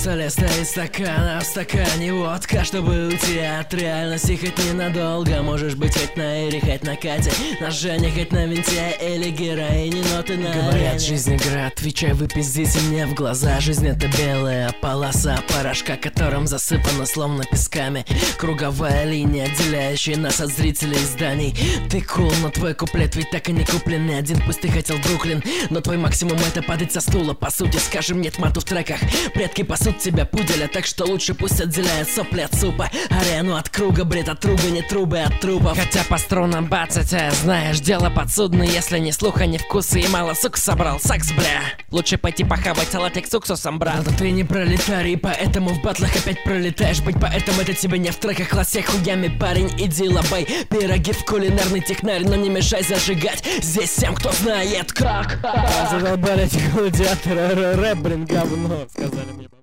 столе стоит стакан, а в стакане водка. Чтобы уйти от реальности хоть ненадолго. Можешь быть хоть на Эре, хоть на Кате, на Жене, хоть на винте или героине, но ты на Говорят, арене. жизнь игра, отвечай, вы пиздите мне в глаза. Жизнь это белая полоса порошка, которым засыпана словно песками круговая линия, отделяющая нас от зрителей и зданий. Ты кул, но твой куплет ведь так и не куплен ни один. Пусть ты хотел Бруклин, но твой максимум это падать со стула. По сути, скажем нет мату в треках. Предки пасут тебя пуделя, так что лучше пусть отделяют сопли от супа. Арену от круга, бред от руга, не трубы от трупов. Хотя по струнам бацать, знаешь, дело подсудное. Если ни слуха, ни вкуса и мало сук собрал, сакс, бля. Лучше пойти похавать салатик с уксусом, брат. Но ты не пролетарий, поэтому в батлах опять пролетаешь. Быть поэтому это тебе не в треках, лося хуями, парень, иди лобай пироги в кулинарный технарь, но не мешай зажигать здесь всем, кто знает как. Задолбали эти гладиаторы, рэп, блин, говно, сказали мне.